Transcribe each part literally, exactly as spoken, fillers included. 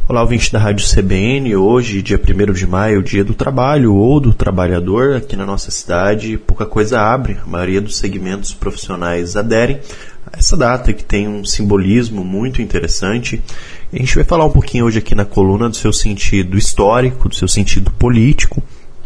Olá, ouvinte da Rádio C B N. Hoje, dia primeiro de maio, dia do trabalho ou do trabalhador aqui na nossa cidade. Pouca coisa abre, a maioria dos segmentos profissionais aderem a essa data que tem um simbolismo muito interessante. E a gente vai falar um pouquinho hoje aqui na coluna do seu sentido histórico, do seu sentido político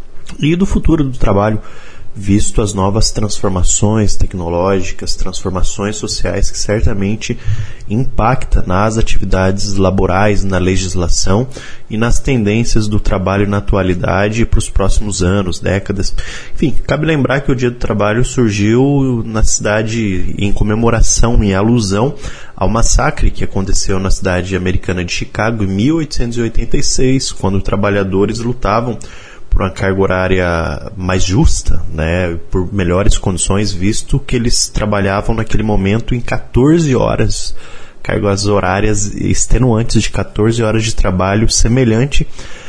e do futuro do trabalho, visto as novas transformações tecnológicas, transformações sociais que certamente impactam nas atividades laborais, na legislação e nas tendências do trabalho na atualidade para os próximos anos, décadas. Enfim, cabe lembrar que o Dia do Trabalho surgiu na cidade em comemoração, em alusão ao massacre que aconteceu na cidade americana de Chicago em mil oitocentos e oitenta e seis, quando trabalhadores lutavam por uma carga horária mais justa, né, por melhores condições, visto que eles trabalhavam naquele momento em catorze horas, cargas horárias extenuantes de catorze horas de trabalho, semelhante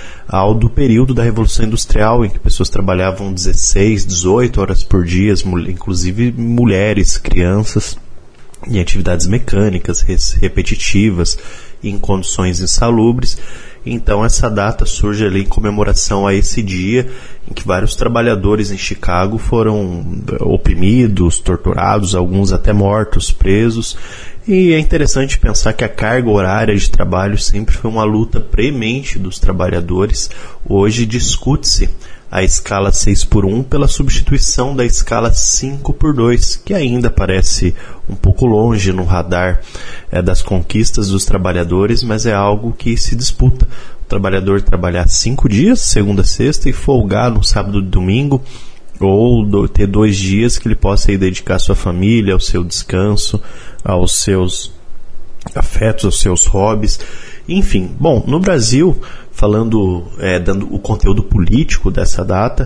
ao do período da Revolução Industrial, em que pessoas trabalhavam dezesseis, dezoito horas por dia, inclusive mulheres, crianças, em atividades mecânicas, repetitivas, em condições insalubres. Então essa data surge ali em comemoração a esse dia em que vários trabalhadores em Chicago foram oprimidos, torturados, alguns até mortos, presos. E é interessante pensar que a carga horária de trabalho sempre foi uma luta premente dos trabalhadores. Hoje discute-se a escala seis por um pela substituição da escala cinco por dois, que ainda parece um pouco longe no radar é, das conquistas dos trabalhadores, mas é algo que se disputa. O trabalhador trabalhar cinco dias, segunda a sexta, e folgar no sábado e domingo, ou do, ter dois dias que ele possa ir dedicar à sua família, ao seu descanso, aos seus afetos, aos seus hobbies. Enfim, bom, no Brasil, falando, é, dando o conteúdo político dessa data,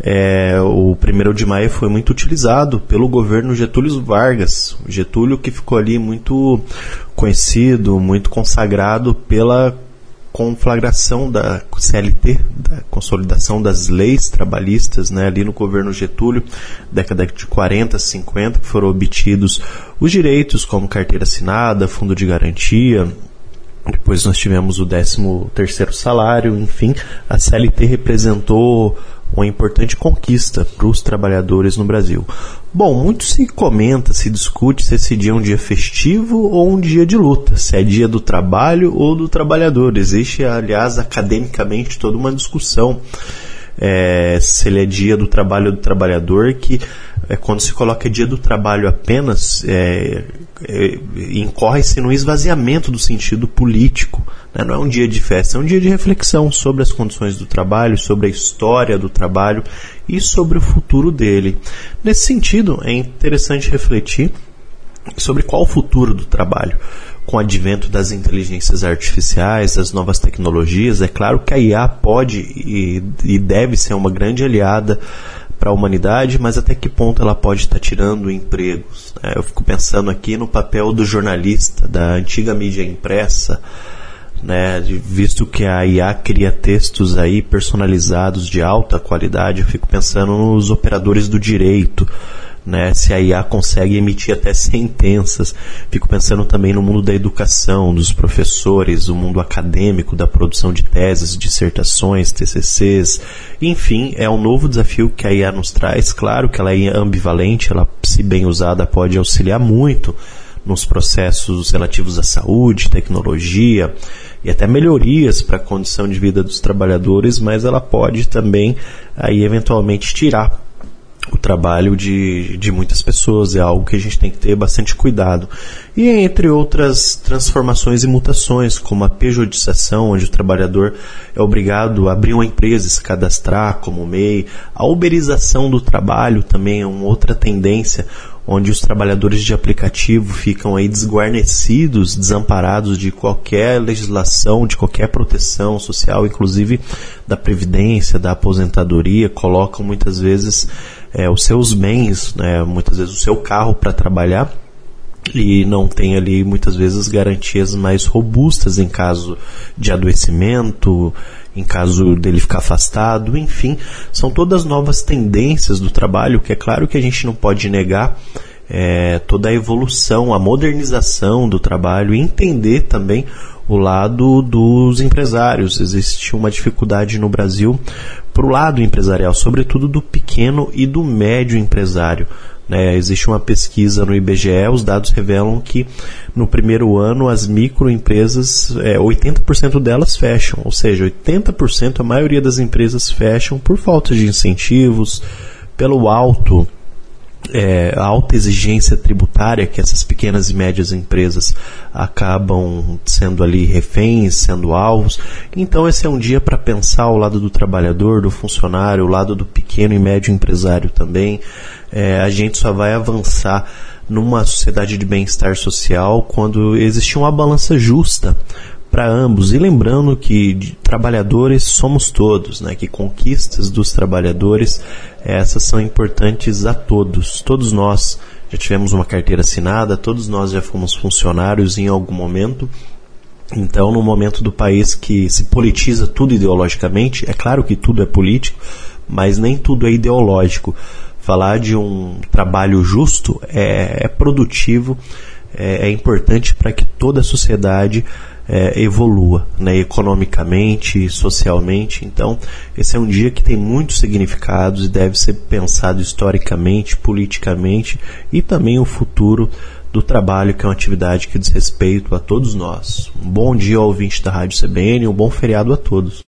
é, o primeiro de maio foi muito utilizado pelo governo Getúlio Vargas. Getúlio, que ficou ali muito conhecido, muito consagrado pela conflagração da C L T, da consolidação das leis trabalhistas, né, ali no governo Getúlio, década de quarenta, cinquenta, que foram obtidos os direitos como carteira assinada, fundo de garantia. Depois nós tivemos o décimo terceiro salário. Enfim, a C L T representou uma importante conquista para os trabalhadores no Brasil. Bom, muito se comenta, se discute se esse dia é um dia festivo ou um dia de luta, se é dia do trabalho ou do trabalhador. Existe, aliás, academicamente toda uma discussão é, se ele é dia do trabalho ou do trabalhador, que é, quando se coloca dia do trabalho apenas, é, é, incorre-se no esvaziamento do sentido político, né? Não é um dia de festa, é um dia de reflexão sobre as condições do trabalho, sobre a história do trabalho e sobre o futuro dele. Nesse sentido, é interessante refletir sobre qual o futuro do trabalho. Com o advento das inteligências artificiais, das novas tecnologias, é claro que a I A pode e, e deve ser uma grande aliada para a humanidade, mas até que ponto ela pode estar tirando empregos, né? Eu fico pensando aqui no papel do jornalista, da antiga mídia impressa, né? Visto que a I A cria textos aí personalizados de alta qualidade, eu fico pensando nos operadores do direito, né? Se a I A consegue emitir até sentenças. Fico pensando também no mundo da educação, dos professores, o mundo acadêmico, da produção de teses, dissertações, T C Cs. Enfim, é um novo desafio que a I A nos traz. Claro que ela é ambivalente, ela, se bem usada, pode auxiliar muito nos processos relativos à saúde, tecnologia e até melhorias para a condição de vida dos trabalhadores, mas ela pode também aí eventualmente tirar o trabalho de, de muitas pessoas. É algo que a gente tem que ter bastante cuidado. E entre outras transformações e mutações, como a pejotização, onde o trabalhador é obrigado a abrir uma empresa e se cadastrar como M E I, a uberização do trabalho também é uma outra tendência, onde os trabalhadores de aplicativo ficam aí desguarnecidos, desamparados de qualquer legislação, de qualquer proteção social, inclusive da previdência, da aposentadoria, colocam muitas vezes é, os seus bens, né, muitas vezes o seu carro para trabalhar, e não tem ali muitas vezes garantias mais robustas em caso de adoecimento, em caso dele ficar afastado. Enfim, são todas novas tendências do trabalho, que é claro que a gente não pode negar é, toda a evolução, a modernização do trabalho e entender também o lado dos empresários. Existe uma dificuldade no Brasil para o lado empresarial, sobretudo do pequeno e do médio empresário. Né, existe uma pesquisa no I B G E, os dados revelam que no primeiro ano as microempresas, é, oitenta por cento delas fecham, ou seja, oitenta por cento, a maioria das empresas fecham por falta de incentivos, pelo alto, é, a alta exigência tributária que essas pequenas e médias empresas acabam sendo ali reféns, sendo alvos. Então esse é um dia para pensar o lado do trabalhador, do funcionário, o lado do pequeno e médio empresário também. É, a gente só vai avançar numa sociedade de bem-estar social quando existir uma balança justa para ambos. E lembrando que de trabalhadores somos todos, né? Que conquistas dos trabalhadores, essas são importantes a todos. Todos nós já tivemos uma carteira assinada, todos nós já fomos funcionários em algum momento. Então, no momento do país que se politiza tudo ideologicamente, é claro que tudo é político, mas nem tudo é ideológico. Falar de um trabalho justo é, é produtivo, é, é importante para que toda a sociedade é, evolua, né, economicamente, socialmente. Então, esse é um dia que tem muitos significados e deve ser pensado historicamente, politicamente e também o futuro do trabalho, que é uma atividade que diz respeito a todos nós. Um bom dia ao ouvinte da Rádio C B N, um bom feriado a todos.